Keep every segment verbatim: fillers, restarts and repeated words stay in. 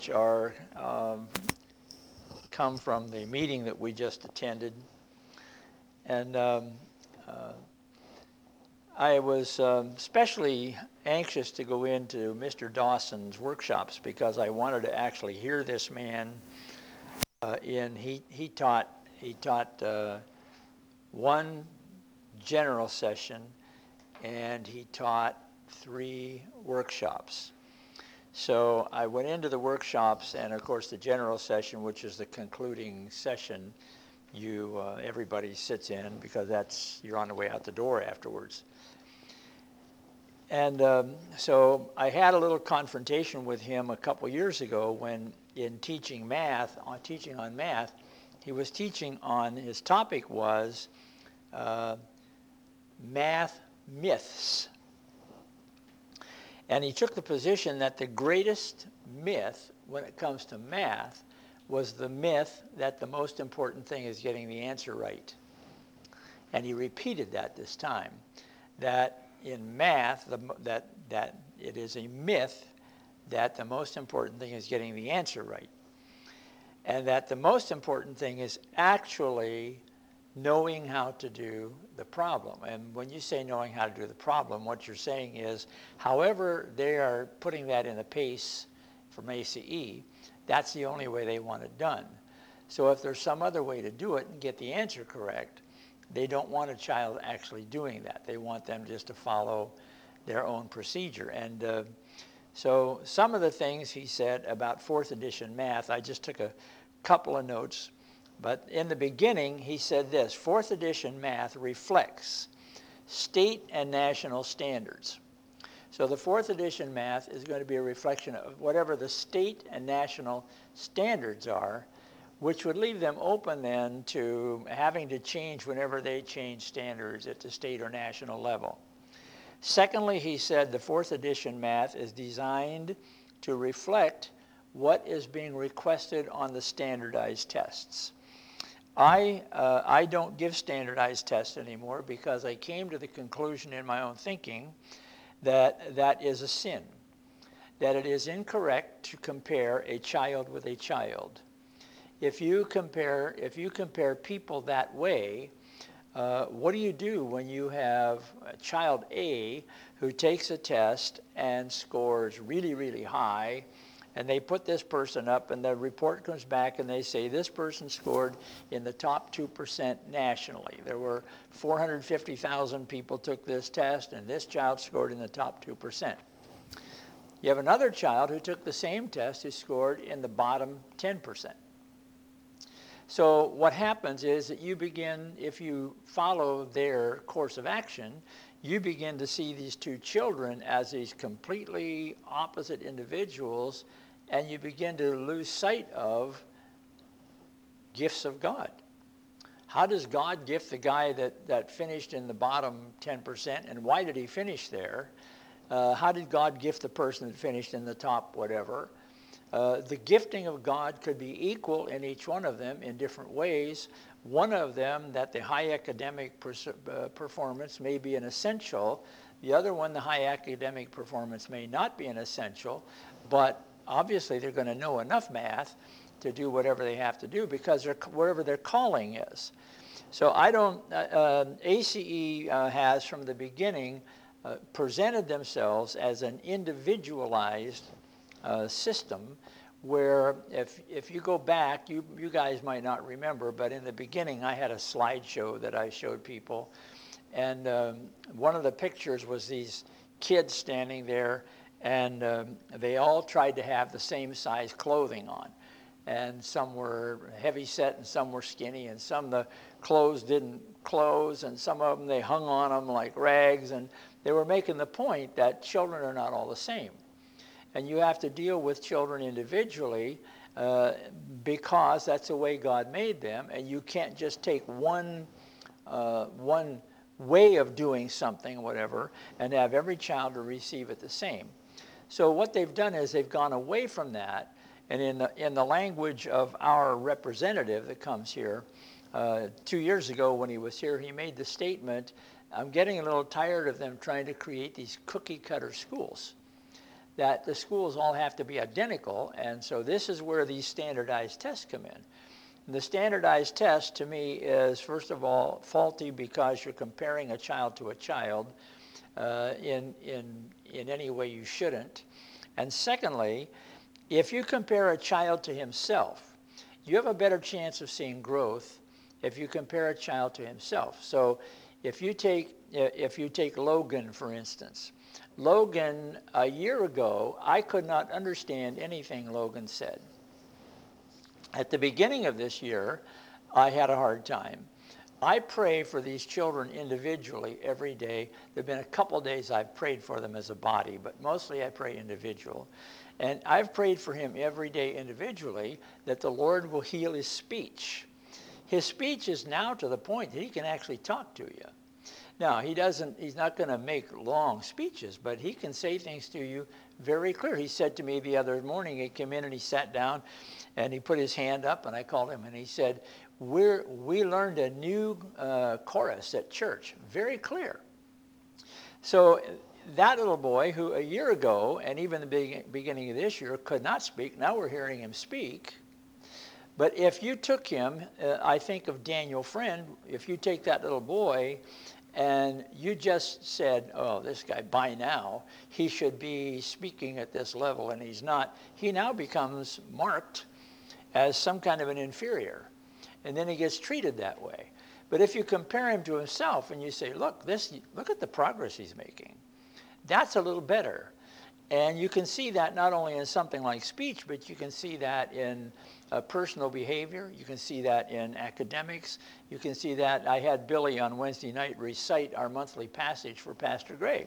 are um, come from the meeting that we just attended. And um, uh, I was um, especially anxious to go into Mister Dawson's workshops because I wanted to actually hear this man. Uh, in he he taught he taught uh, one general session, and he taught three workshops. So I went into the workshops, and of course the general session, which is the concluding session, you uh, everybody sits in because that's you're on the way out the door afterwards. And um, so I had a little confrontation with him a couple years ago when, in teaching math, on teaching on math, he was teaching on, his topic was uh, math myths. And he took the position that the greatest myth when it comes to math was the myth that the most important thing is getting the answer right. And he repeated that this time, that in math, the, that, that it is a myth that the most important thing is getting the answer right. And that the most important thing is actually knowing how to do the problem. And when you say knowing how to do the problem, what you're saying is, however they are putting that in the PACE from A C E, that's the only way they want it done. So if there's some other way to do it and get the answer correct, they don't want a child actually doing that. They want them just to follow their own procedure. And uh, so some of the things he said about fourth edition math, I just took a couple of notes. But in the beginning, he said this: fourth edition math reflects state and national standards. So the fourth edition math is going to be a reflection of whatever the state and national standards are, which would leave them open then to having to change whenever they change standards at the state or national level. Secondly, he said the fourth edition math is designed to reflect what is being requested on the standardized tests. I, uh, I don't give standardized tests anymore because I came to the conclusion in my own thinking that that is a sin, that it is incorrect to compare a child with a child. If you compare, if you compare people that way, uh, what do you do when you have a child A who takes a test and scores really, really high, and they put this person up, and the report comes back, and they say this person scored in the top two percent nationally. There were four hundred fifty thousand people took this test, and this child scored in the top two percent. You have another child who took the same test who scored in the bottom ten percent. So what happens is that you begin, if you follow their course of action, you begin to see these two children as these completely opposite individuals, and you begin to lose sight of gifts of God. How does God gift the guy that, that finished in the bottom ten percent, and why did he finish there? Uh, how did God gift the person that finished in the top whatever? Uh, the gifting of God could be equal in each one of them in different ways. One of them, that the high academic per, uh, performance may be an essential. The other one, the high academic performance may not be an essential, but obviously they're going to know enough math to do whatever they have to do because they're, wherever their calling is. So I don't, uh, uh, A C E uh, has from the beginning uh, presented themselves as an individualized Uh, system where if if you go back, you you guys might not remember, but in the beginning I had a slideshow that I showed people, and um, one of the pictures was these kids standing there, and um, they all tried to have the same size clothing on, and some were heavy set and some were skinny, and some the clothes didn't close, and some of them they hung on them like rags, and they were making the point that children are not all the same. And you have to deal with children individually uh, because that's the way God made them. And you can't just take one, uh, one way of doing something, whatever, and have every child to receive it the same. So what they've done is they've gone away from that. And in the, in the language of our representative that comes here, uh, two years ago when he was here, he made the statement, I'm getting a little tired of them trying to create these cookie cutter schools. that the schools all have to be identical, and so this is where these standardized tests come in. And the standardized test, to me, is, first of all, faulty because you're comparing a child to a child uh, in, in, in any way you shouldn't. And secondly, if you compare a child to himself, you have a better chance of seeing growth if you compare a child to himself. So if you take, if you take Logan, for instance, Logan, a year ago, I could not understand anything Logan said. At the beginning of this year, I had a hard time. I pray for these children individually every day. There have been a couple days I've prayed for them as a body, but mostly I pray individual. And I've prayed for him every day individually that the Lord will heal his speech. His speech is now to the point that he can actually talk to you. Now, he doesn't, he's not going to make long speeches, but he can say things to you very clear. He said to me the other morning, he came in and he sat down and he put his hand up, and I called him and he said, We're, we learned a new uh, chorus at church, very clear. So that little boy who a year ago, and even the beginning of this year, could not speak, now we're hearing him speak. But if you took him, uh, I think of Daniel Friend, if you take that little boy and you just said, oh, this guy, by now, he should be speaking at this level, and he's not, he now becomes marked as some kind of an inferior. And then he gets treated that way. But if you compare him to himself and you say, look, this, look at the progress he's making, that's a little better. And you can see that not only in something like speech, but you can see that in uh, personal behavior. You can see that in academics. You can see that. I had Billy on Wednesday night recite our monthly passage for Pastor Greg.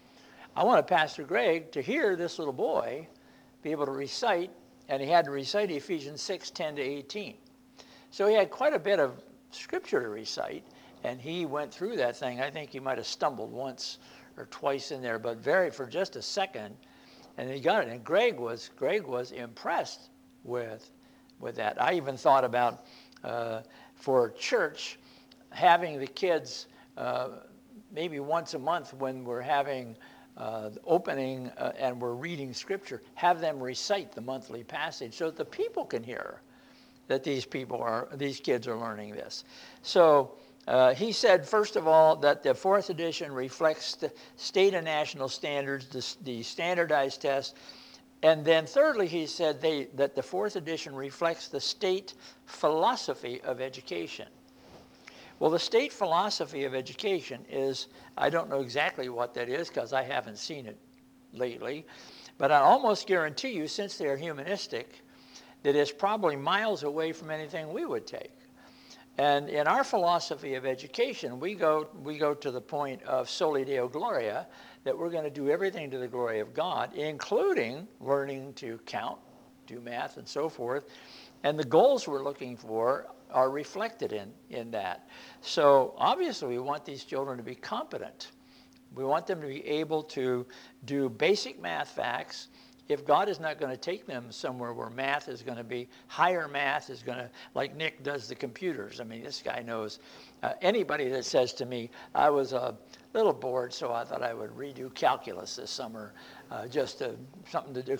I wanted Pastor Greg to hear this little boy be able to recite, and he had to recite Ephesians six, ten to eighteen. So he had quite a bit of scripture to recite, and he went through that thing. I think he might have stumbled once or twice in there, but very for just a second, and he got it. And Greg was Greg was impressed with with that. I even thought about uh, for church having the kids uh, maybe once a month when we're having uh, the opening uh, and we're reading scripture, have them recite the monthly passage so that the people can hear that these people are, these kids are learning this. So uh, he said, first of all, that the fourth edition reflects the state and national standards, the, the standardized test. And then thirdly, he said they, that the fourth edition reflects the state philosophy of education. Well, the state philosophy of education is, I don't know exactly what that is because I haven't seen it lately, but I almost guarantee you, since they're humanistic, that is probably miles away from anything we would take. And in our philosophy of education, we go, we go to the point of soli deo gloria, that we're going to do everything to the glory of God, including learning to count, do math, and so forth. And the goals we're looking for are reflected in, in that. So obviously we want these children to be competent. We want them to be able to do basic math facts. If God is not going to take them somewhere where math is going to be, higher math is going to, like Nick does the computers. I mean, this guy knows. Uh, anybody that says to me, I was a little bored, so I thought I would redo calculus this summer, uh, just to, something to do.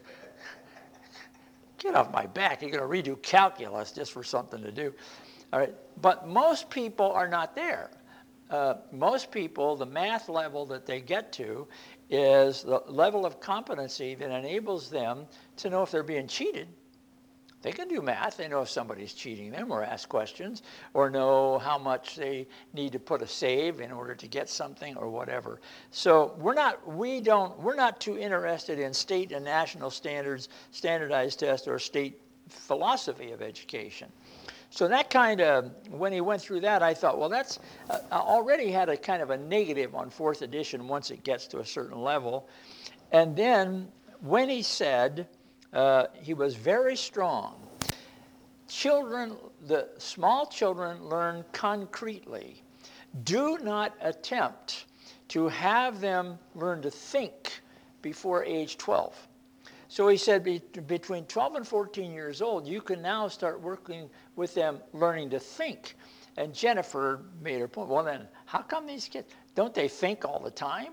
Get off my back. You're going to redo calculus just for something to do. All right. But most people are not there. Uh, most people, the math level that they get to is the level of competency that enables them to know if they're being cheated. They can do math. They know if somebody's cheating them or ask questions or know how much they need to put a save in order to get something or whatever. So we're not, we don't, we're not too interested in state and national standards, standardized tests, or state philosophy of education. So that kind of, when he went through that, I thought, well, that's uh, already had a kind of a negative on fourth edition once it gets to a certain level. And then when he said, uh, he was very strong. Children, the small children learn concretely. Do not attempt to have them learn to think before age twelve. So he said be, between twelve and fourteen years old, you can now start working with them learning to think. And Jennifer made her point, well then, how come these kids, don't they think all the time?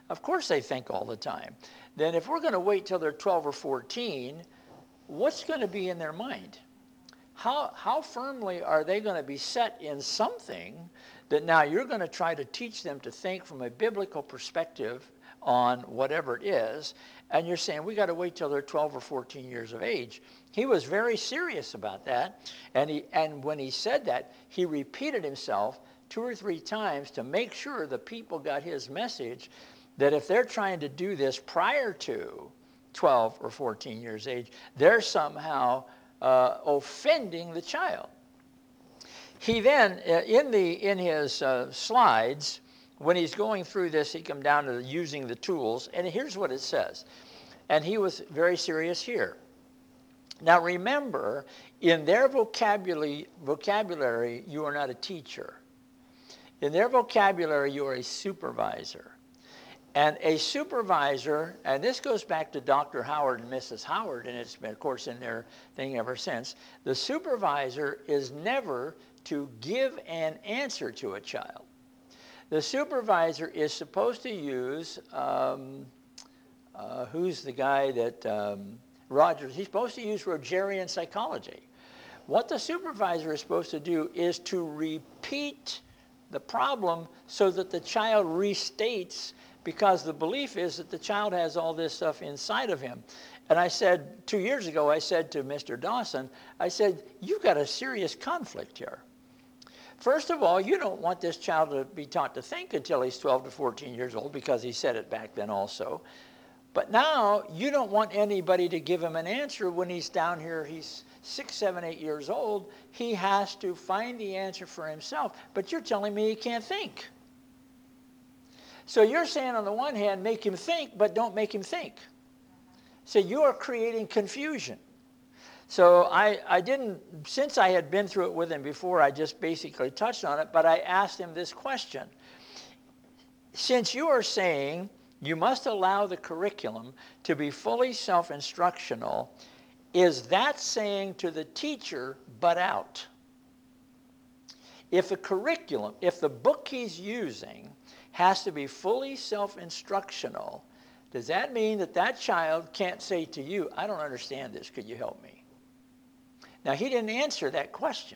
Of course they think all the time. Then if we're going to wait till they're twelve or fourteen, what's going to be in their mind? How, how firmly are they going to be set in something that now you're going to try to teach them to think from a biblical perspective on whatever it is, and you're saying we got to wait till they're twelve or fourteen years of age. He was very serious about that, and he and when he said that, he repeated himself two or three times to make sure the people got his message that if they're trying to do this prior to twelve or fourteen years age, they're somehow uh, offending the child. He then, uh, in the in his uh, slides, when he's going through this, he comes down to using the tools, and here's what it says. And he was very serious here. Now remember, in their vocabulary, vocabulary, you are not a teacher. In their vocabulary, you are a supervisor. And a supervisor, and this goes back to Doctor Howard and Missus Howard, and it's been, of course, in their thing ever since. The supervisor is never to give an answer to a child. The supervisor is supposed to use, um, uh, who's the guy that, um, Rogers, he's supposed to use Rogerian psychology. What the supervisor is supposed to do is to repeat the problem so that the child restates, because the belief is that the child has all this stuff inside of him. And I said, two years ago, I said to Mister Dawson, I said, you've got a serious conflict here. First of all, you don't want this child to be taught to think until he's twelve to fourteen years old, because he said it back then also. But now you don't want anybody to give him an answer when he's down here, he's six, seven, eight years old. He has to find the answer for himself. But you're telling me he can't think. So you're saying on the one hand, make him think, but don't make him think. So you are creating confusion. So I, I didn't, since I had been through it with him before, I just basically touched on it, but I asked him this question. Since you are saying you must allow the curriculum to be fully self-instructional, is that saying to the teacher, but out? If the curriculum, if the book he's using has to be fully self-instructional, does that mean that that child can't say to you, I don't understand this, could you help me? Now, he didn't answer that question.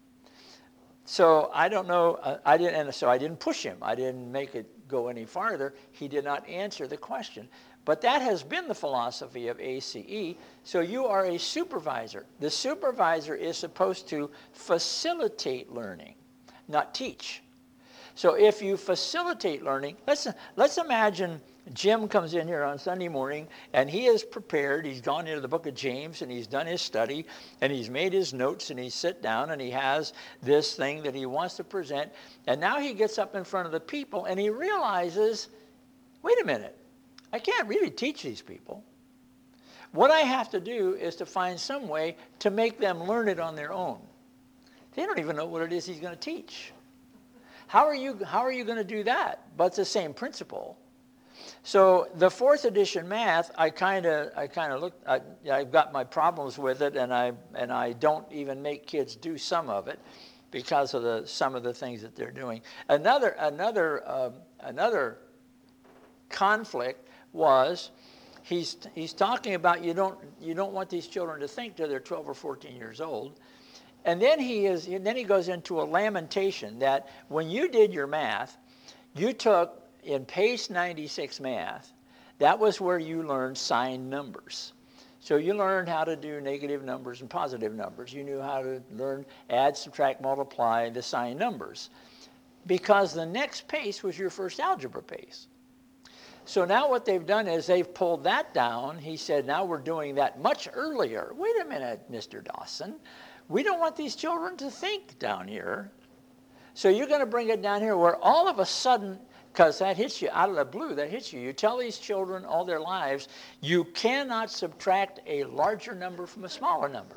So I don't know, uh, I didn't, and so I didn't push him. I didn't make it go any farther. He did not answer the question. But that has been the philosophy of A C E. So you are a supervisor. The supervisor is supposed to facilitate learning, not teach. So if you facilitate learning, let's, let's imagine Jim comes in here on Sunday morning, and he is prepared. He's gone into the book of James, and he's done his study, and he's made his notes, and he's sit down, and he has this thing that he wants to present. And now he gets up in front of the people, and he realizes, wait a minute, I can't really teach these people. What I have to do is to find some way to make them learn it on their own. They don't even know what it is he's going to teach. How are you, how are you going to do that? But it's the same principle. So the fourth edition math, I kind of, I kind of looked. I, I've got my problems with it, and I and I don't even make kids do some of it because of the some of the things that they're doing. Another another uh, another conflict was he's he's talking about you don't you don't want these children to think till they're twelve or fourteen years old. And then he is. And then he goes into a lamentation that when you did your math, you took in Pace ninety-six math, that was where you learned signed numbers. So you learned how to do negative numbers and positive numbers. You knew how to learn add, subtract, multiply, the signed numbers, because the next pace was your first algebra pace. So now what they've done is they've pulled that down. He said, now we're doing that much earlier. Wait a minute, Mister Dawson. We don't want these children to think down here. So you're going to bring it down here where all of a sudden, because that hits you out of the blue, that hits you. You tell these children all their lives, you cannot subtract a larger number from a smaller number.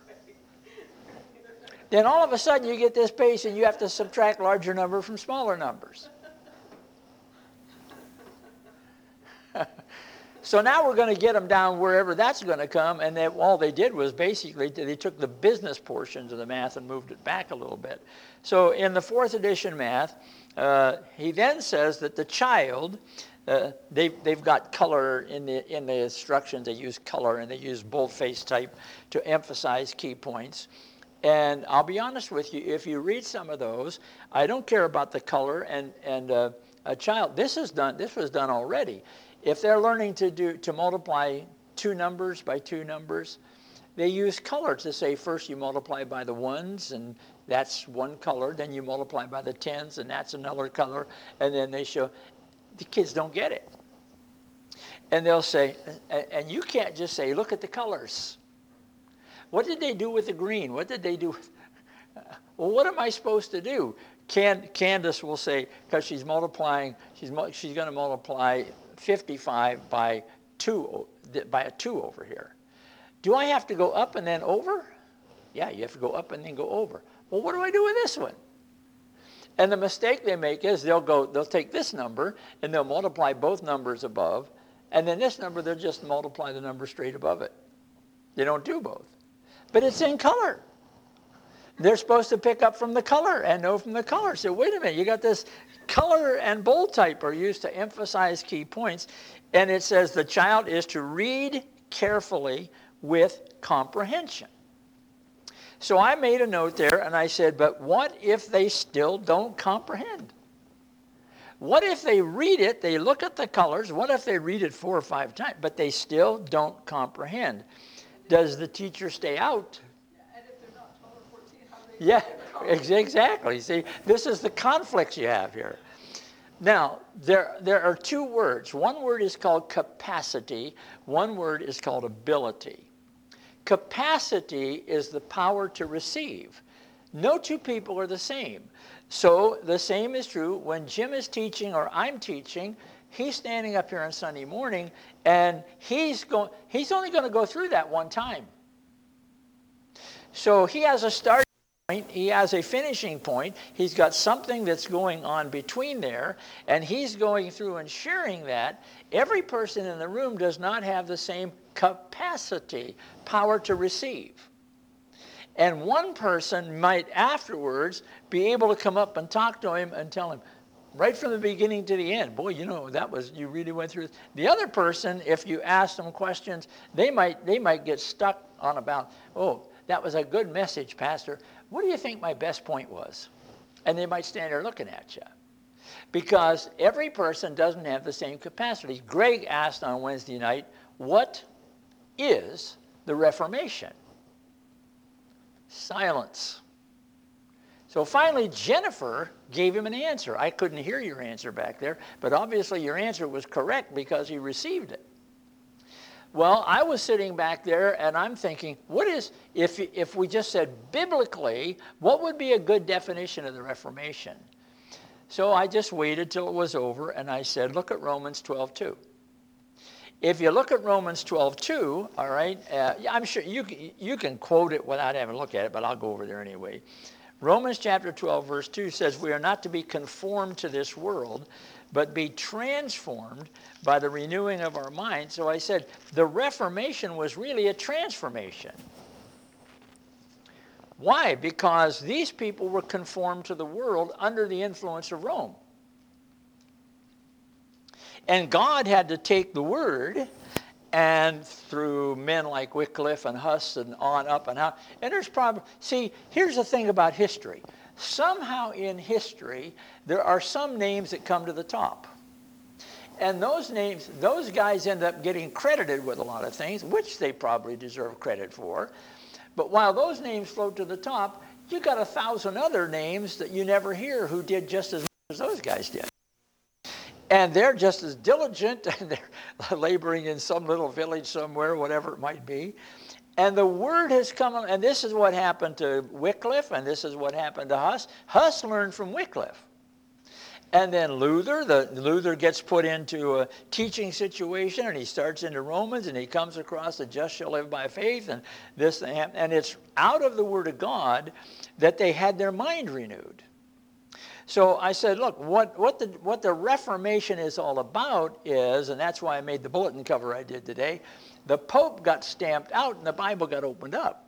Then all of a sudden you get this pace and you have to subtract larger number from smaller numbers. So now we're going to get them down wherever that's going to come, and they, all they did was basically they took the business portions of the math and moved it back a little bit. So in the fourth edition math, uh, he then says that the child Uh, they've, they've got color in the, in the instructions. They use color, and they use boldface type to emphasize key points. And I'll be honest with you, if you read some of those, I don't care about the color. And, and uh, a child, this is done, this was done already. If they're learning to do, to multiply two numbers by two numbers, they use color to say, first you multiply by the ones, and that's one color. Then you multiply by the tens, and that's another color. And then they show, the kids don't get it. And they'll say, and you can't just say, look at the colors. What did they do with the green? What did they do with, well, what am I supposed to do? Can, Candace will say, because she's multiplying, she's, she's going to multiply fifty-five by two, by a two over here. Do I have to go up and then over? Yeah, you have to go up and then go over. Well, what do I do with this one? And the mistake they make is they'll go, they'll take this number and they'll multiply both numbers above, and then this number, they'll just multiply the number straight above it. They don't do both. But it's in color. They're supposed to pick up from the color and know from the color. So wait a minute, you got this color and bold type are used to emphasize key points. And it says the child is to read carefully with comprehension. So I made a note there and I said, but what if they still don't comprehend? What if they read it, they look at the colors, what if they read it four or five times, but they still don't comprehend? Does the teacher stay out? And if they're not twelve or fourteen, how do they Yeah, exactly. See, this is the conflicts you have here. Now, there, there are two words. One word is called capacity. One word is called ability. Capacity is the power to receive. No two people are the same. So the same is true when Jim is teaching or I'm teaching. He's standing up here on Sunday morning, and he's going. He's only going to go through that one time. So he has a starting point. He has a finishing point. He's got something that's going on between there, and he's going through and sharing that. Every person in the room does not have the same capacity, power to receive. And one person might afterwards be able to come up and talk to him and tell him, right from the beginning to the end, boy, you know, that was, you really went through. The other person, if you ask them questions, they might, they might get stuck on about, oh, that was a good message, Pastor. What do you think my best point was? And they might stand there looking at you. Because every person doesn't have the same capacity. Greg asked on Wednesday night, what is the Reformation? Silence. So finally, Jennifer gave him an answer. I couldn't hear your answer back there, but obviously your answer was correct because he received it. Well, I was sitting back there and I'm thinking, what is, if, if we just said biblically, what would be a good definition of the Reformation? So I just waited till it was over and I said, look at Romans twelve two. If you look at Romans twelve two, all right, uh, I'm sure you, you can quote it without having to look at it, but I'll go over there anyway. Romans chapter twelve, verse two says, we are not to be conformed to this world, but be transformed by the renewing of our mind. So I said, the Reformation was really a transformation. Why? Because these people were conformed to the world under the influence of Rome. And God had to take the word, and through men like Wycliffe and Huss and on up and out. And there's probably, see, here's the thing about history. Somehow in history, there are some names that come to the top. And those names, those guys end up getting credited with a lot of things, which they probably deserve credit for. But while those names float to the top, you got a thousand other names that you never hear who did just as much as those guys did. And they're just as diligent, and they're laboring in some little village somewhere, whatever it might be. And the word has come, and this is what happened to Wycliffe, and this is what happened to Huss. Huss learned from Wycliffe. And then Luther, the, Luther gets put into a teaching situation, and he starts into Romans, and he comes across the just shall live by faith, and this, and it's out of the Word of God that they had their mind renewed. So I said, look, what, what, the, what the Reformation is all about is, and that's why I made the bulletin cover I did today, the Pope got stamped out and the Bible got opened up.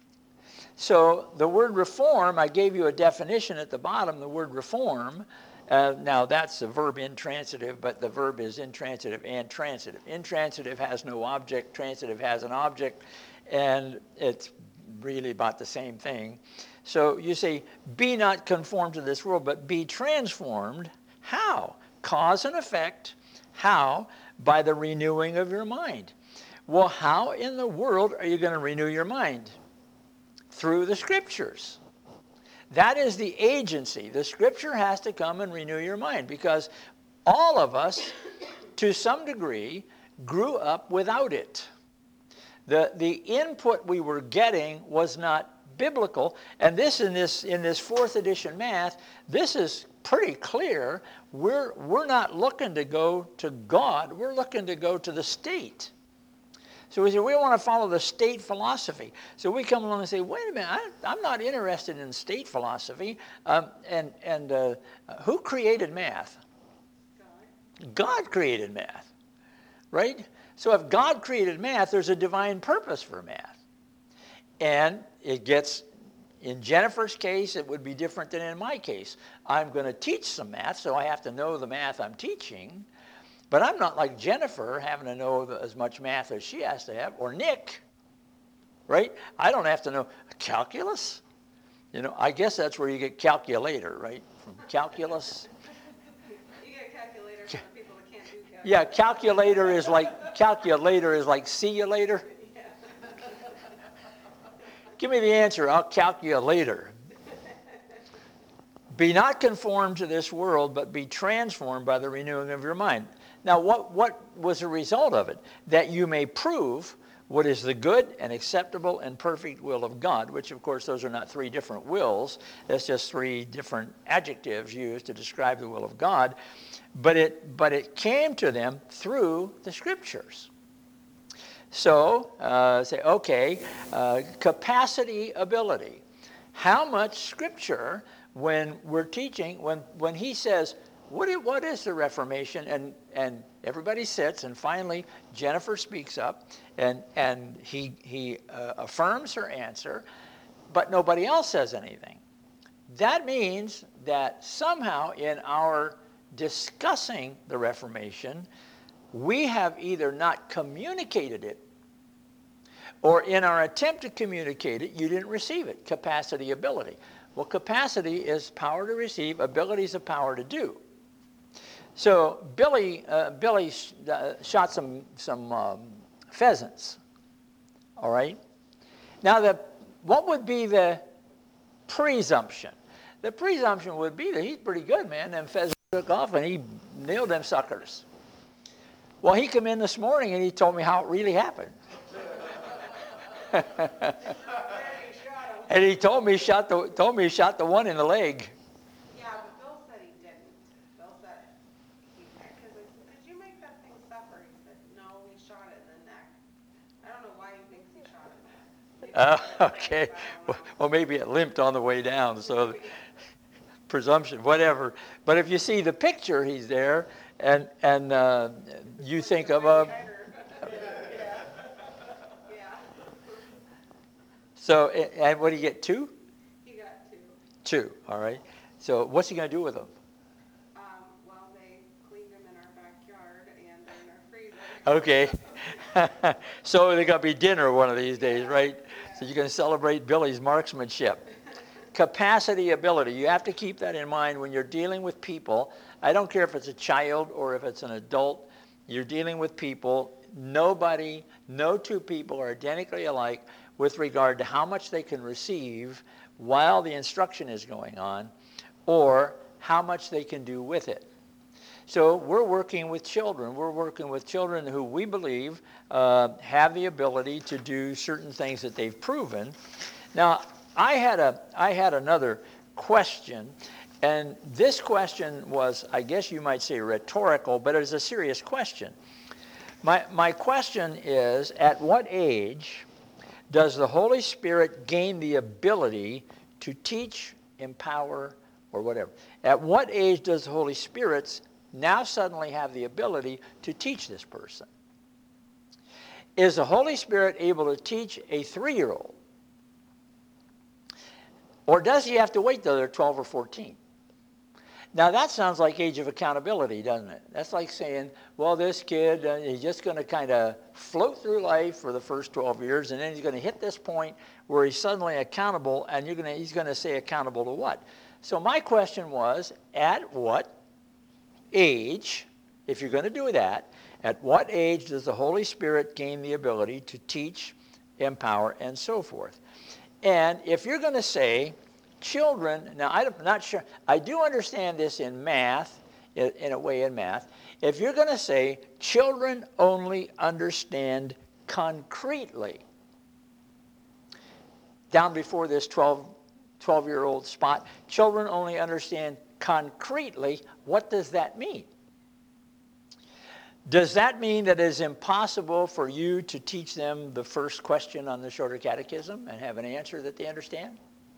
So the word reform, I gave you a definition at the bottom, the word reform, Uh, now, that's the verb intransitive, but the verb is intransitive and transitive. Intransitive has no object. Transitive has an object, and it's really about the same thing. So you say, be not conformed to this world, but be transformed. How? Cause and effect. How? By the renewing of your mind. Well, how in the world are you going to renew your mind? Through the Scriptures. That is the agency. The Scripture has to come and renew your mind, because all of us, to some degree, grew up without it. The, the input we were getting was not biblical. And this in this in this fourth edition math, this is pretty clear. We're, we're not looking to go to God. We're looking to go to the state. So we say, we want to follow the state philosophy. So we come along and say, wait a minute, I, I'm not interested in state philosophy. Um, and and uh, who created math? God. God created math, right? So if God created math, there's a divine purpose for math. And it gets, in Jennifer's case, it would be different than in my case. I'm going to teach some math, so I have to know the math I'm teaching. But I'm not like Jennifer, having to know the, as much math as she has to have, or Nick, right? I don't have to know calculus. You know, I guess that's where you get calculator, right? From calculus. You get a calculator for the people that can't do calculus. Yeah, calculator is like, calculator is like see you later. Yeah. Give me the answer, I'll calculate later. Be not conformed to this world, but be transformed by the renewing of your mind. Now, what, what was the result of it? That you may prove what is the good and acceptable and perfect will of God, which, of course, those are not three different wills. That's just three different adjectives used to describe the will of God. But it, but it came to them through the Scriptures. So, uh, say, okay, uh, capacity, ability. How much Scripture, when we're teaching, when, when he says, What is, what is the Reformation? And, and everybody sits, and finally Jennifer speaks up, and, and he, he uh, affirms her answer, but nobody else says anything. That means that somehow in our discussing the Reformation, we have either not communicated it, or in our attempt to communicate it, you didn't receive it. Capacity, ability. Well, capacity is power to receive, ability is a power to do. So Billy, uh, Billy sh uh, shot some some um, pheasants. All right. Now, the what would be the presumption? The presumption would be that he's pretty good, man. Them pheasants took off and he nailed them suckers. Well, he came in this morning and he told me how it really happened. And he told me he shot the told me he shot the one in the leg. Yeah, but Bill said he didn't. Bill said he because I said, did you make that thing suffer? He said, no, he shot it in the neck. I don't know why he thinks he shot it. Uh, okay. Well, well, maybe it limped on the way down. So presumption, whatever. But if you see the picture, he's there, and and uh, you think of a. So, and what do you get, two? He got two. Two, all right. So what's he going to do with them? Um, well, they cleaned them in our backyard and they're in our freezer. Okay. So they're going to be dinner one of these days, right? Yeah. So you're going to celebrate Billy's marksmanship. Capacity, ability. You have to keep that in mind when you're dealing with people. I don't care if it's a child or if it's an adult. You're dealing with people. Nobody, no two people are identically alike with regard to how much they can receive while the instruction is going on, or how much they can do with it. So we're working with children. We're working with children who we believe uh, have the ability to do certain things that they've proven. Now, I had a I had another question, and this question was, I guess you might say, rhetorical, but it is a serious question. My my question is, at what age does the Holy Spirit gain the ability to teach, empower, or whatever? At what age does the Holy Spirit now suddenly have the ability to teach this person? Is the Holy Spirit able to teach a three-year-old? Or does he have to wait till they're twelve or fourteen? Now that sounds like age of accountability, doesn't it? That's like saying, well, this kid, uh, he's just going to kind of float through life for the first twelve years, and then he's going to hit this point where he's suddenly accountable, and you're going to, he's going to say accountable to what? So my question was, at what age, if you're going to do that, at what age does the Holy Spirit gain the ability to teach, empower, and so forth? And if you're going to say, children, now I'm not sure, I do understand this in math, in, in a way in math. If you're going to say children only understand concretely, down before this twelve, twelve-year-old spot, children only understand concretely, what does that mean? Does that mean that it is impossible for you to teach them the first question on the Shorter Catechism and have an answer that they understand?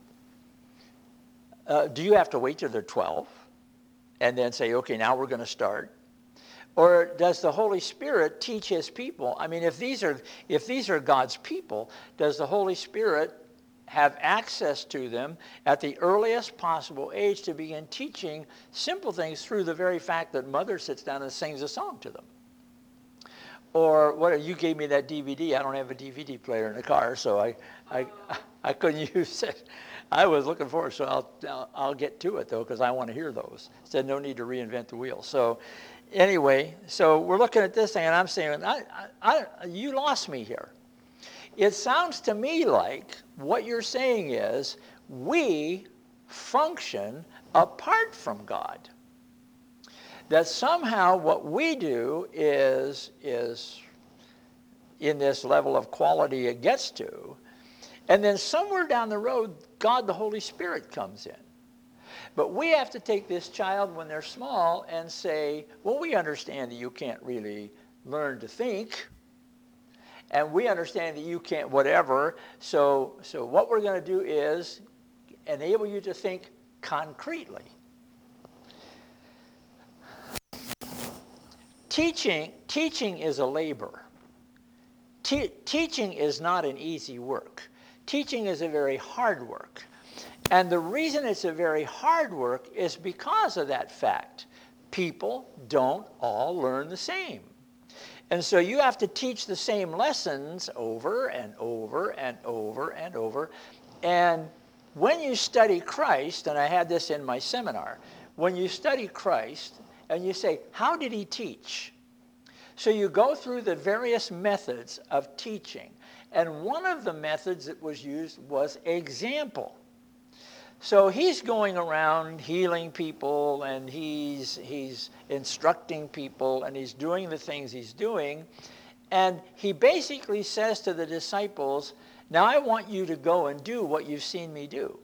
Uh, do you have to wait till they're twelve and then say, okay, now we're going to start? Or does the Holy Spirit teach his people? I mean, if these are if these are God's people, does the Holy Spirit have access to them at the earliest possible age to begin teaching simple things through the very fact that mother sits down and sings a song to them? Or what? You gave me that D V D. I don't have a D V D player in the car, so I I, I couldn't use it. I was looking for it, so I'll, I'll, I'll get to it, though, because I want to hear those. Said no need to reinvent the wheel. So anyway, so we're looking at this thing, and I'm saying, I, I, I, you lost me here. It sounds to me like what you're saying is we function apart from God. That somehow what we do is, is in this level of quality it gets to, and then somewhere down the road, God the Holy Spirit comes in. But we have to take this child when they're small and say, well, we understand that you can't really learn to think, and we understand that you can't whatever, so, so what we're going to do is enable you to think concretely. Teaching, teaching is a labor. Te- teaching is not an easy work. Teaching is a very hard work. And the reason it's a very hard work is because of that fact. People don't all learn the same. And so you have to teach the same lessons over and over and over and over. And when you study Christ, and I had this in my seminar, when you study Christ and you say, how did he teach? So you go through the various methods of teaching. And one of the methods that was used was example. So he's going around healing people, and he's, he's instructing people, and he's doing the things he's doing. And he basically says to the disciples, now I want you to go and do what you've seen me do.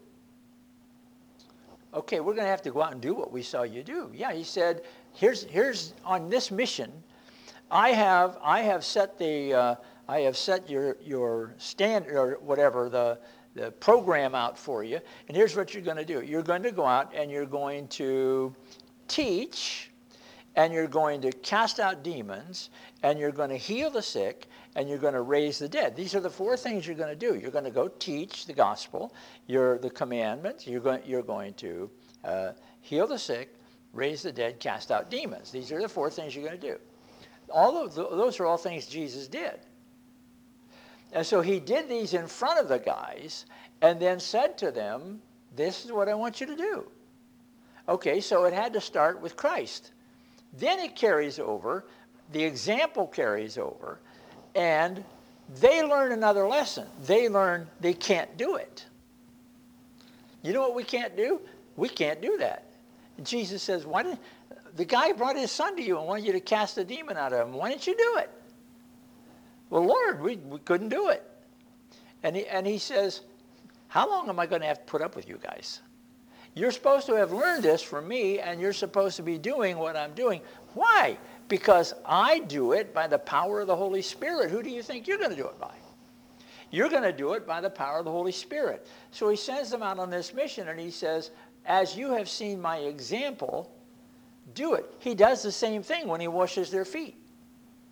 Okay, we're going to have to go out and do what we saw you do. Yeah, he said, here's, here's on this mission, I have, I have set the... Uh, I have set your, your standard, or whatever, the, the program out for you, and here's what you're going to do. You're going to go out and you're going to teach, and you're going to cast out demons, and you're going to heal the sick, and you're going to raise the dead. These are the four things you're going to do. You're going to go teach the gospel, you're, the commandments, you're going, you're going to uh, heal the sick, raise the dead, cast out demons. These are the four things you're going to do. All of the, those are all things Jesus did. And so he did these in front of the guys and then said to them, this is what I want you to do. Okay, so it had to start with Christ. Then it carries over, the example carries over, and they learn another lesson. They learn they can't do it. You know what we can't do? We can't do that. And Jesus says, why didn't, the guy brought his son to you and wanted you to cast a demon out of him. Why didn't you do it? Well, Lord, we, we couldn't do it. And he, and he says, how long am I going to have to put up with you guys? You're supposed to have learned this from me, and you're supposed to be doing what I'm doing. Why? Because I do it by the power of the Holy Spirit. Who do you think you're going to do it by? You're going to do it by the power of the Holy Spirit. So he sends them out on this mission, and he says, as you have seen my example, do it. He does the same thing when he washes their feet.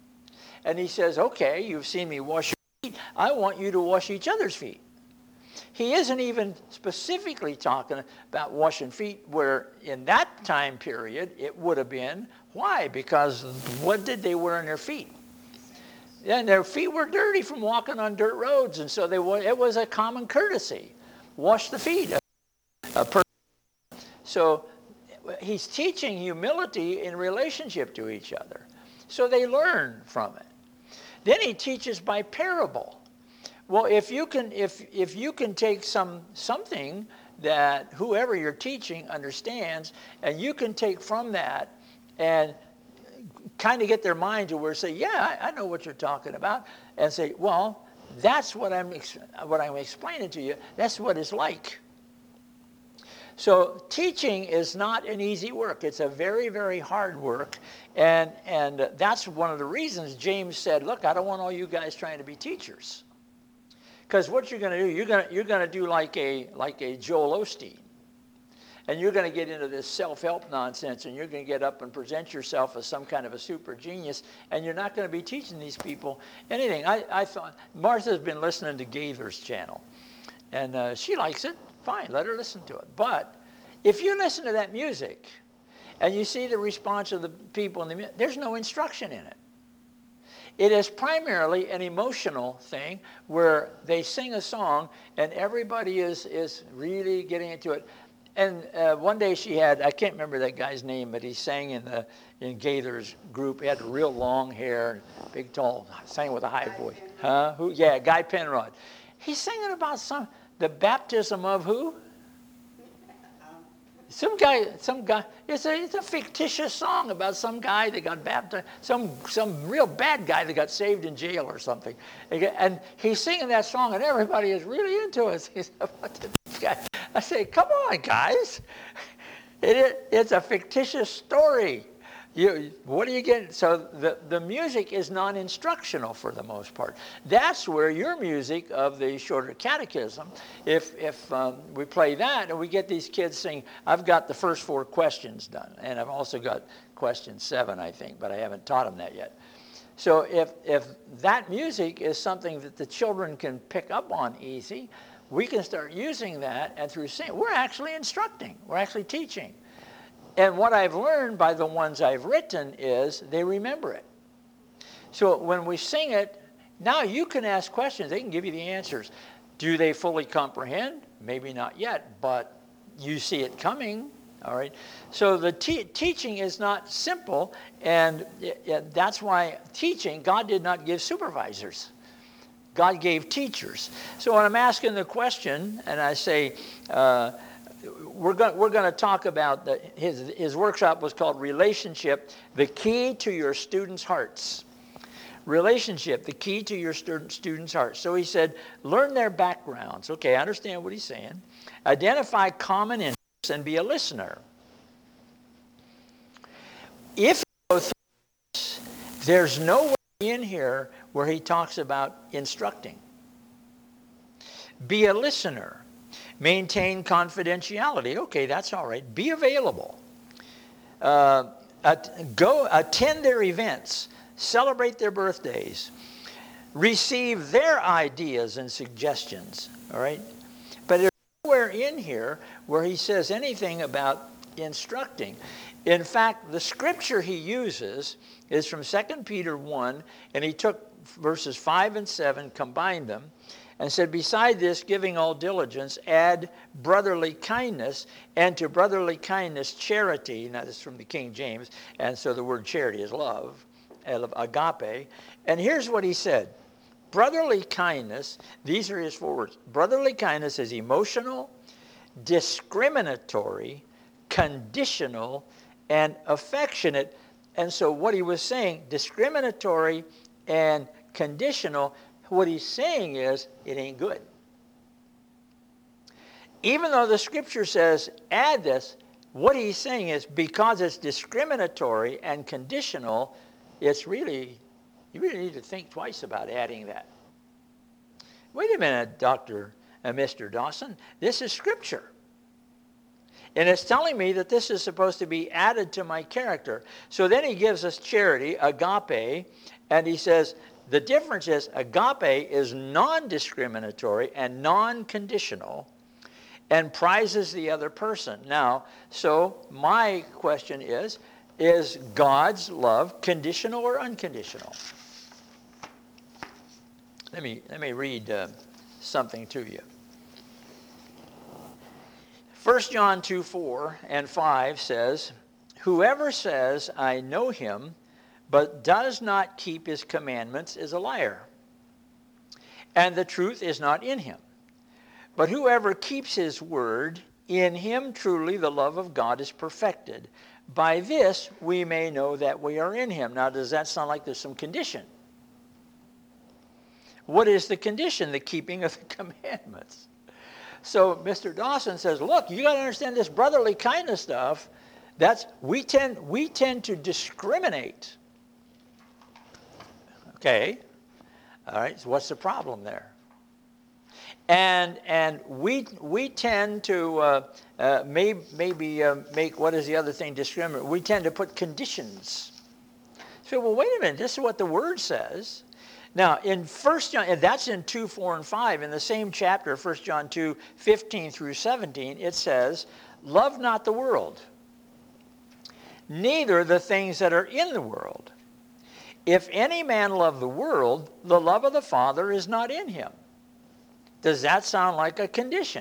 And he says, okay, you've seen me wash your feet. I want you to wash each other's feet. he isn't even specifically talking about washing feet, where in that time period it would have been. Why? Because what did they wear on their feet? And their feet were dirty from walking on dirt roads, and so they were, it was a common courtesy. Wash the feet. A person. So he's teaching humility in relationship to each other. So they learn from it. Then he teaches by parable. Well, if you can, if if you can take some something that whoever you're teaching understands, and you can take from that and kind of get their mind to where say, yeah, I, I know what you're talking about, and say, well, that's what I'm what I'm explaining to you. That's what it's like. So teaching is not an easy work. It's a very, very hard work. And, and that's one of the reasons James said, look, I don't want all you guys trying to be teachers. Because what you're going to do, you're going to, you're going to do like a, like a Joel Osteen. And you're going to get into this self-help nonsense, and you're going to get up and present yourself as some kind of a super genius, and you're not going to be teaching these people anything. I, I thought, Martha's been listening to Gaither's channel, and uh, she likes it. Fine, let her listen to it. But if you listen to that music and you see the response of the people in the music, there's no instruction in it. It is primarily an emotional thing where they sing a song and everybody is, is really getting into it. And uh, one day she had, I can't remember that guy's name, but he sang in the in Gaither's group. He had real long hair, big, tall, sang with a high voice. Huh? Who? Yeah, Guy Penrod. He's singing about some... The baptism of who? Some guy, some guy, it's a, it's a fictitious song about some guy that got baptized, some, some real bad guy that got saved in jail or something. And he's singing that song and everybody is really into it. He said, what did this guy? I say, come on, guys. It, it, it's a fictitious story. You, what do you get? So the, the music is non-instructional for the most part. That's where your music of the shorter catechism, if, if um, we play that and we get these kids saying, I've got the first four questions done, and I've also got question seven, I think, but I haven't taught them that yet. So if, if that music is something that the children can pick up on easy, we can start using that, and through singing, we're actually instructing, we're actually teaching. And what I've learned by the ones I've written is they remember it. So when we sing it, now you can ask questions. They can give you the answers. Do they fully comprehend? Maybe not yet, but you see it coming, all right? So the te teaching is not simple, and it, it, that's why teaching, God did not give supervisors. God gave teachers. So when I'm asking the question, and I say, uh, We're going, we're going to talk about, the, his, his workshop was called Relationship, the Key to Your Students' Hearts. Relationship, the key to your student, students' hearts. So he said, learn their backgrounds. Okay, I understand what he's saying. Identify common interests and be a listener. If you go through this, there's no way in here where he talks about instructing. Be a listener. Maintain confidentiality. Okay, that's all right. Be available. Uh, at, go attend their events. Celebrate their birthdays. Receive their ideas and suggestions. All right? But there's nowhere in here where he says anything about instructing. In fact, the scripture he uses is from Second Peter one, and he took verses five and seven, combined them, and said, beside this, giving all diligence, add brotherly kindness, and to brotherly kindness, charity. Now, this is from the King James, and so the word charity is love, agape. And here's what he said. Brotherly kindness, these are his four words. Brotherly kindness is emotional, discriminatory, conditional, and affectionate. And so what he was saying, discriminatory and conditional, what he's saying is, it ain't good. Even though the scripture says, add this, what he's saying is, because it's discriminatory and conditional, it's really, you really need to think twice about adding that. Wait a minute, Doctor and Mister Dawson, this is scripture. And it's telling me that this is supposed to be added to my character. So then he gives us charity, agape, and he says, The difference is agape is non-discriminatory and non-conditional and prizes the other person. Now, so my question is, is God's love conditional or unconditional? Let me, let me read uh, something to you. First John two, four and five says, whoever says, I know him, but does not keep his commandments is a liar, and the truth is not in him. But whoever keeps his word, in him truly the love of God is perfected. By this we may know that we are in him. Now, does that sound like there's some condition? What is the condition? The keeping of the commandments. So Mister Dawson says, look, you got to understand this brotherly kindness stuff. That's we tend we tend to discriminate. Okay, all right. So what's the problem there? And and we we tend to uh, uh, maybe maybe uh, make what is the other thing discriminate? We tend to put conditions. So well, wait a minute. This is what the Word says. Now in First John, and that's in two, four, and five. In the same chapter, First John two, fifteen through seventeen, it says, "Love not the world, neither the things that are in the world. If any man love the world, the love of the Father is not in him." Does that sound like a condition?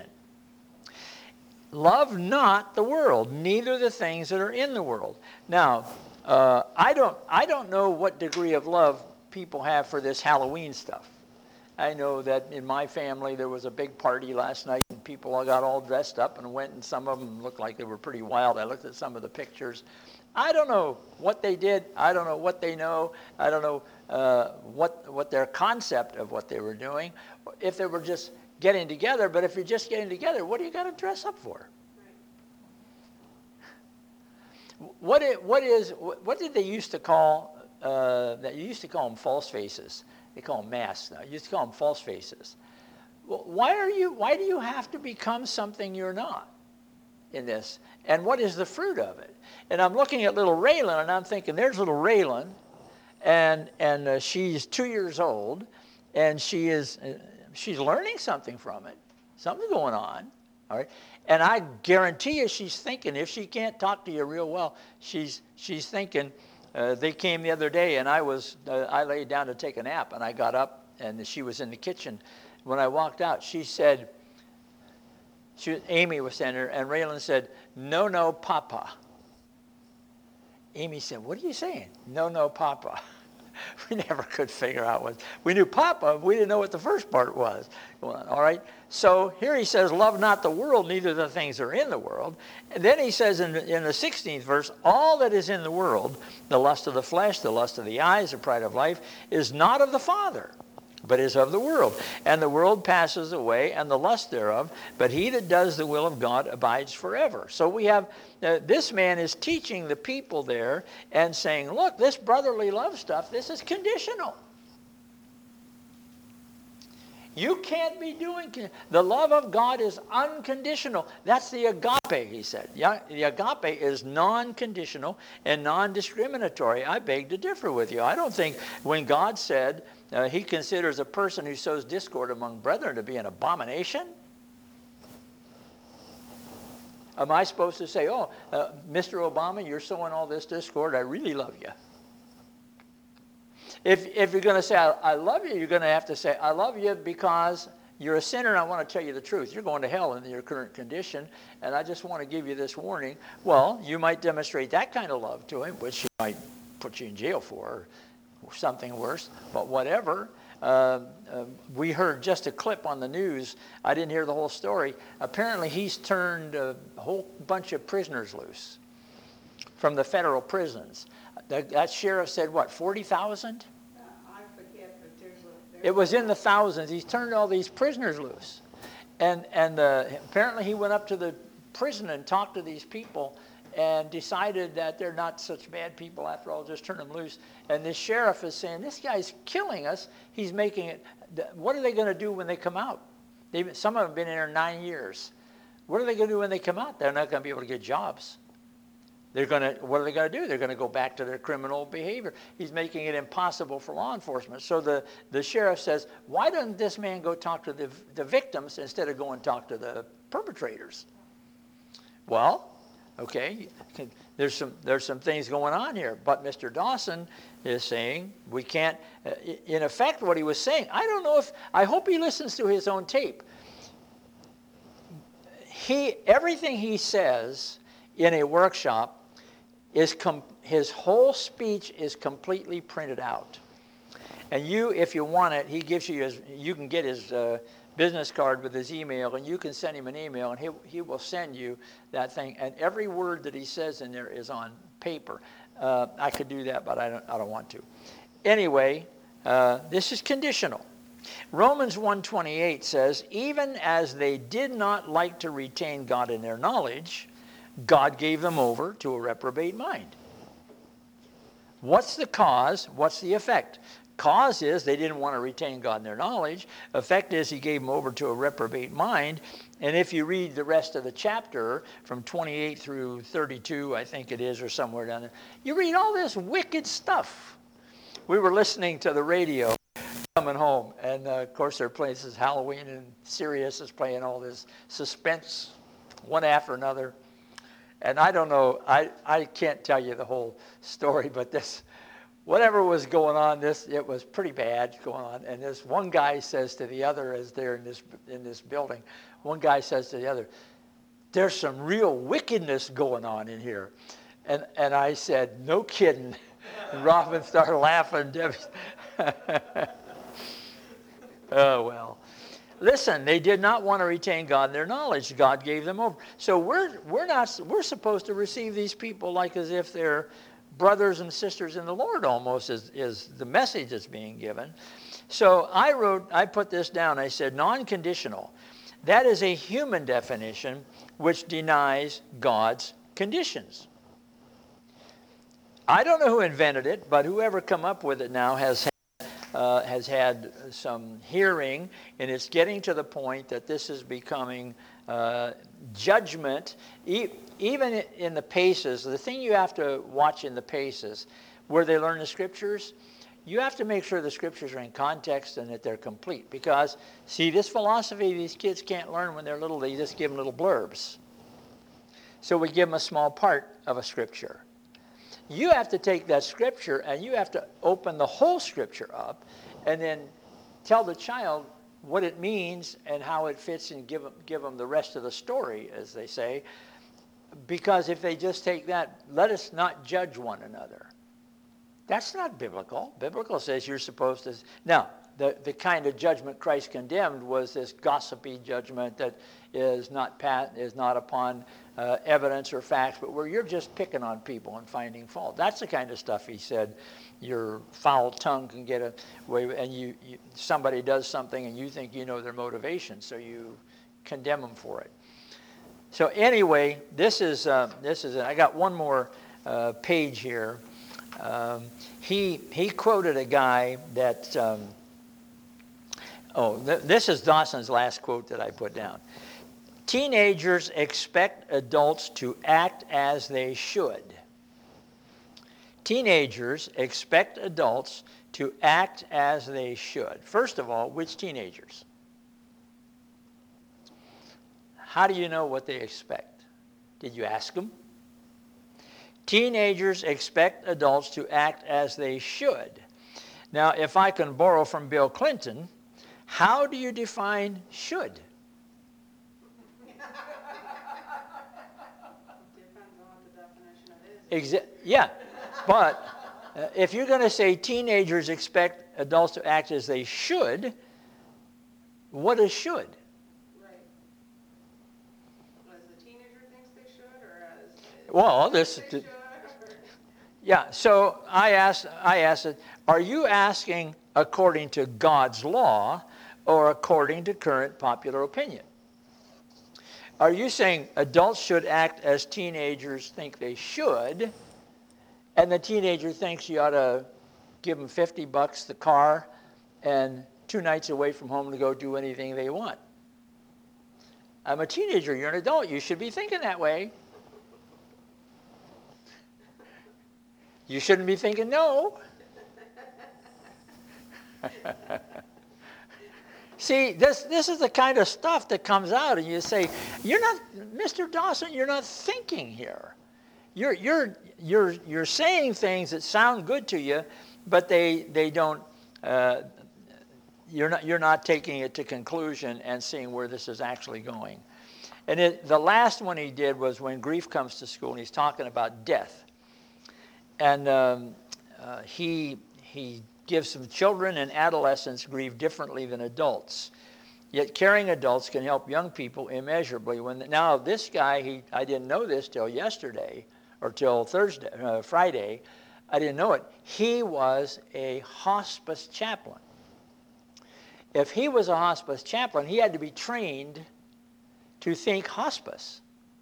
Love not the world, neither the things that are in the world. Now, uh, I don't, I don't know what degree of love people have for this Halloween stuff. I know that in my family there was a big party last night and people all got all dressed up and went, and some of them looked like they were pretty wild. I looked at some of the pictures. I don't know what they did. I don't know what they know. I don't know uh, what what their concept of what they were doing. If they were just getting together, but if you're just getting together, what do you got to dress up for? Right. What is, what is what did they used to call? Uh, that you used to call them false faces. They call them masks now. You used to call them false faces. Well, why are you? Why do you have to become something you're not in this? And what is the fruit of it? And I'm looking at little Raylan, and I'm thinking, there's little Raylan, and and uh, she's two years old, and she is uh, she's learning something from it. Something's going on, all right. And I guarantee you, she's thinking, if she can't talk to you real well, she's she's thinking. Uh, they came the other day, and I was uh, I laid down to take a nap, and I got up, and she was in the kitchen. When I walked out, she said, she, Amy was standing there, and Raylan said, "No, no, Papa." Amy said, "What are you saying?" "No, no, Papa." We never could figure out what, we knew Papa, we didn't know what the first part was. All right, so here he says, love not the world, neither the things that are in the world. And then he says in, in the sixteenth verse, all that is in the world, the lust of the flesh, the lust of the eyes, the pride of life, is not of the Father, but is of the world. And the world passes away, and the lust thereof, but he that does the will of God abides forever. So we have, uh, this man is teaching the people there and saying, look, this brotherly love stuff, this is conditional. You can't be doing, the love of God is unconditional. That's the agape, he said. The agape is non-conditional and non-discriminatory. I beg to differ with you. I don't think when God said uh, he considers a person who sows discord among brethren to be an abomination, am I supposed to say, oh, uh, Mister Obama, you're sowing all this discord, I really love you. If, if you're going to say, I, I love you, you're going to have to say, I love you because you're a sinner and I want to tell you the truth. You're going to hell in your current condition, and I just want to give you this warning. Well, you might demonstrate that kind of love to him, which he might put you in jail for, or something worse, but whatever. Uh, uh, we heard just a clip on the news. I didn't hear the whole story. Apparently, he's turned a whole bunch of prisoners loose from the federal prisons. That, that sheriff said, what, forty thousand? Uh, I forget, but there's a... There's It was in the thousands. He's turned all these prisoners loose. And, and uh, apparently he went up to the prison and talked to these people and decided that they're not such bad people after all, just turn them loose. And this sheriff is saying, this guy's killing us. He's making it, what are they going to do when they come out? They've, some of them have been in there nine years. What are they going to do when they come out? They're not going to be able to get jobs. They're going to, what are they going to do? They're going to go back to their criminal behavior. He's making it impossible for law enforcement. So the, the sheriff says, why doesn't this man go talk to the, the victims instead of going and talk to the perpetrators? Well, okay, there's some, there's some things going on here. But Mister Dawson is saying we can't, uh, in effect what he was saying, I don't know if, I hope he listens to his own tape. He, everything he says in a workshop, is com his whole speech is completely printed out. And you, if you want it, he gives you his, you can get his uh, business card with his email, and you can send him an email, and he, he will send you that thing. And every word that he says in there is on paper. Uh, I could do that, but I don't, I don't want to. Anyway, uh, this is conditional. Romans one twenty-eight says, even as they did not like to retain God in their knowledge, God gave them over to a reprobate mind. What's the cause? What's the effect? Cause is they didn't want to retain God in their knowledge. Effect is he gave them over to a reprobate mind. And if you read the rest of the chapter, from twenty-eight through thirty-two, I think it is, or somewhere down there, you read all this wicked stuff. We were listening to the radio coming home, and uh, of course they're playing, this is Halloween, and Sirius is playing all this suspense, one after another. And I don't know, I, I can't tell you the whole story, but this, whatever was going on, this, it was pretty bad going on. And this one guy says to the other, as they're in this, in this building, one guy says to the other, there's some real wickedness going on in here. And, and I said, no kidding. And Robin started laughing. Debbie. Oh, well. Listen, they did not want to retain God in their knowledge. God gave them over. So we're, we're, not, we're supposed to receive these people like as if they're brothers and sisters in the Lord almost, is, is the message that's being given. So I wrote, I put this down. I said non-conditional. That is a human definition which denies God's conditions. I don't know who invented it, but whoever come up with it now has had Uh, has had some hearing, and it's getting to the point that this is becoming uh, judgment. E even in the paces, the thing you have to watch in the paces, where they learn the scriptures, you have to make sure the scriptures are in context and that they're complete. Because, see, this philosophy these kids can't learn when they're little, they just give them little blurbs. So we give them a small part of a scripture. You have to take that scripture and you have to open the whole scripture up and then tell the child what it means and how it fits, and give them, give them the rest of the story, as they say. Because if they just take that, let us not judge one another. That's not biblical. Biblical says you're supposed to... Now, the, the kind of judgment Christ condemned was this gossipy judgment that is not pat, is not upon uh, evidence or facts, but where you're just picking on people and finding fault. That's the kind of stuff he said your foul tongue can get away with, and you, you, somebody does something and you think you know their motivation, so you condemn them for it. So anyway, this is, uh, this is I got one more uh, page here. Um, he, he quoted a guy that... Um, Oh, th this is Dawson's last quote that I put down. Teenagers expect adults to act as they should. Teenagers expect adults to act as they should. First of all, which teenagers? How do you know what they expect? Did you ask them? Teenagers expect adults to act as they should. Now, if I can borrow from Bill Clinton, how do you define should? Depends on what the definition of it is. Exa yeah, but uh, if you're going to say teenagers expect adults to act as they should, what is should? Right. As the teenager thinks they should, or as Well, this they should, or... Yeah, so I asked, I asked it, are you asking according to God's law or according to current popular opinion? Are you saying adults should act as teenagers think they should, and the teenager thinks you ought to give them fifty bucks the car and two nights away from home to go do anything they want? I'm a teenager, you're an adult, you should be thinking that way. You shouldn't be thinking no. See, this this is the kind of stuff that comes out, and you say, "You're not, Mister Dawson. You're not thinking here. You're you're you're you're saying things that sound good to you, but they they don't. Uh, you're not you're not taking it to conclusion and seeing where this is actually going." And it, the last one he did was when grief comes to school, and he's talking about death. And um, uh, he he gives some children and adolescents grieve differently than adults. Yet caring adults can help young people immeasurably. When now this guy, he I didn't know this till yesterday or till Thursday, uh, Friday. I didn't know it. He was a hospice chaplain. If he was a hospice chaplain, he had to be trained to think hospice.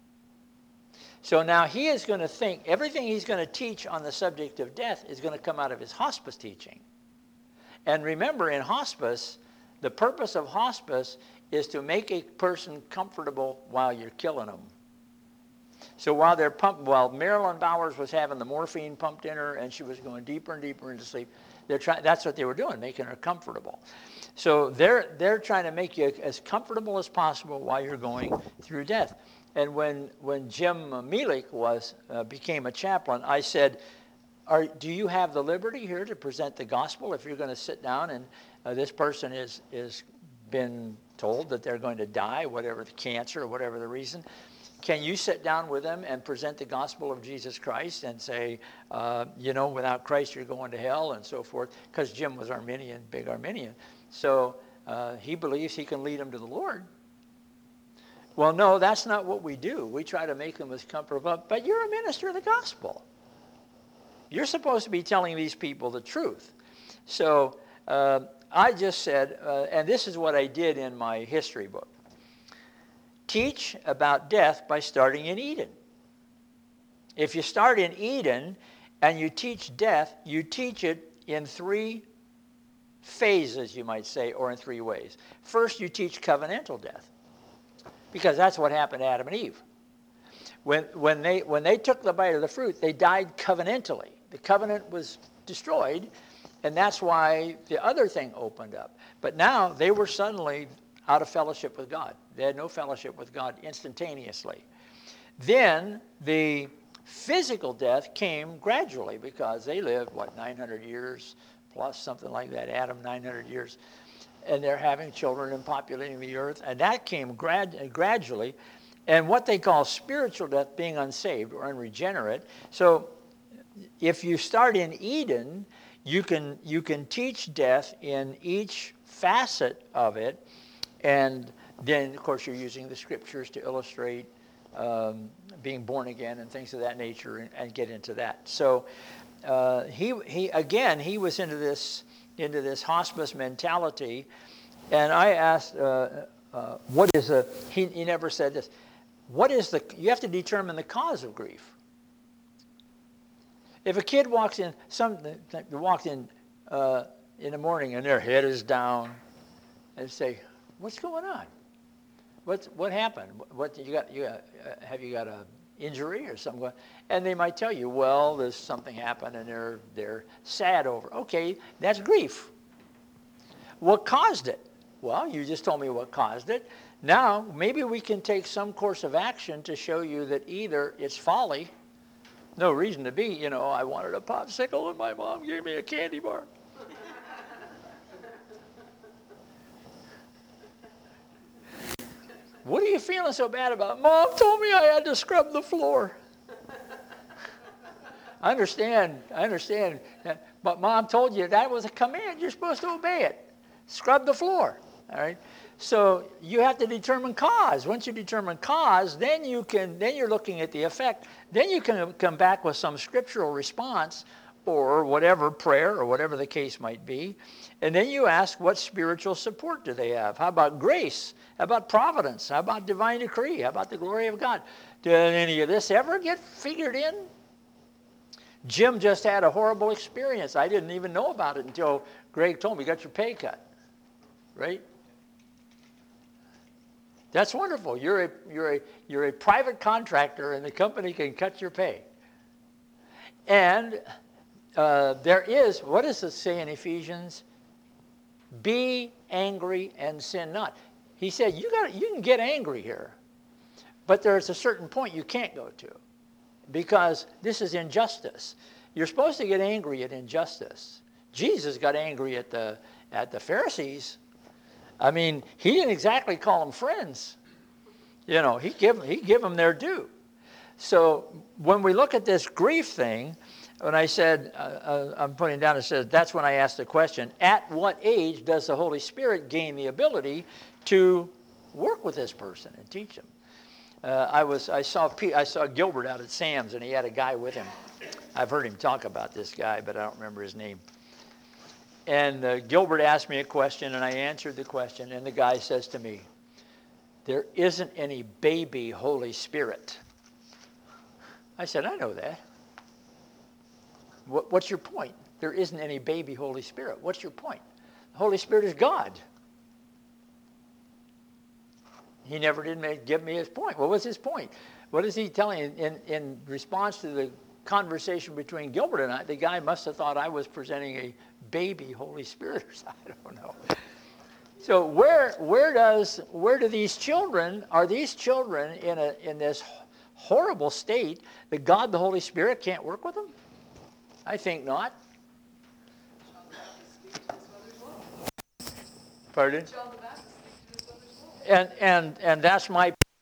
So now he is going to think, everything he's going to teach on the subject of death is going to come out of his hospice teaching. And remember, in hospice, the purpose of hospice is to make a person comfortable while you're killing them. So while they're pumped, while Marilyn Bowers was having the morphine pumped in her and she was going deeper and deeper into sleep, they're trying. That's what they were doing, making her comfortable. So they're they're trying to make you as comfortable as possible while you're going through death. And when when Jim Mielik was uh, became a chaplain, I said, Are, do you have the liberty here to present the gospel if you're going to sit down and uh, this person is is been told that they're going to die, whatever the cancer or whatever the reason? Can you sit down with them and present the gospel of Jesus Christ and say, uh, you know, without Christ you're going to hell and so forth? Because Jim was Arminian, big Arminian. So uh, he believes he can lead them to the Lord. Well, no, that's not what we do. We try to make them as comfortable. But you're a minister of the gospel. You're supposed to be telling these people the truth. So uh, I just said, uh, and this is what I did in my history book. Teach about death by starting in Eden. If you start in Eden and you teach death, you teach it in three phases, you might say, or in three ways. First, you teach covenantal death, because that's what happened to Adam and Eve. When, when, they, when they took the bite of the fruit, they died covenantally. The covenant was destroyed, and that's why the other thing opened up. But now they were suddenly out of fellowship with God. They had no fellowship with God instantaneously. Then the physical death came gradually, because they lived, what, nine hundred years plus, something like that, Adam, nine hundred years. And they're having children and populating the earth. And that came grad- gradually. And what they call spiritual death, being unsaved or unregenerate. So if you start in Eden, you can, you can teach death in each facet of it. And then, of course, you're using the scriptures to illustrate um, being born again and things of that nature, and, and get into that. So uh, he, he again, he was into this into this hospice mentality, and I asked, uh, uh, what is a? He, he never said this. What is the? You have to determine the cause of grief. If a kid walks in, some walked in uh, in the morning and their head is down, and say, "What's going on? What what happened? What you got? You got, uh, have you got a injury or something?" And they might tell you, "Well, there's something happened, and they're they're sad over." Okay, that's grief. What caused it? Well, you just told me what caused it. Now maybe we can take some course of action to show you that either it's folly, no reason to be. You know, I wanted a popsicle and my mom gave me a candy bar. What are you feeling so bad about? Mom told me I had to scrub the floor. I understand, I understand. But Mom told you that was a command. You're supposed to obey it. Scrub the floor, all right? So you have to determine cause. Once you determine cause, then you can, then you're looking at the effect. Then you can come back with some scriptural response or whatever, prayer or whatever the case might be. And then you ask, what spiritual support do they have? How about grace? How about providence? How about divine decree? How about the glory of God? Did any of this ever get figured in? Jim just had a horrible experience. I didn't even know about it until Greg told me, you got your pay cut, right? That's wonderful. You're a, you're a, you're a private contractor and the company can cut your pay. And uh, there is, what does it say in Ephesians? Be angry and sin not. He said, you got, you can get angry here, but there's a certain point you can't go to, because this is injustice. You're supposed to get angry at injustice. Jesus got angry at the, at the Pharisees. I mean, he didn't exactly call them friends. You know, he give, he give them their due. So when we look at this grief thing, when I said, uh, uh, I'm putting down, it says, that's when I asked the question, at what age does the Holy Spirit gain the ability to work with this person and teach him? Uh, I was, I saw, P, I saw Gilbert out at Sam's, and he had a guy with him. I've heard him talk about this guy, but I don't remember his name. And uh, Gilbert asked me a question, and I answered the question, and the guy says to me, there isn't any baby Holy Spirit. I said, I know that. What, what's your point? There isn't any baby Holy Spirit. What's your point? The Holy Spirit is God. He never did make, give me his point. What was his point? What is he telling? In, in, in response to the conversation between Gilbert and I, the guy must have thought I was presenting a baby Holy Spirit or something. I don't know. So where where does where do these children, are these children in a in this horrible state that God the Holy Spirit can't work with them? I think not. Pardon? And and and that's my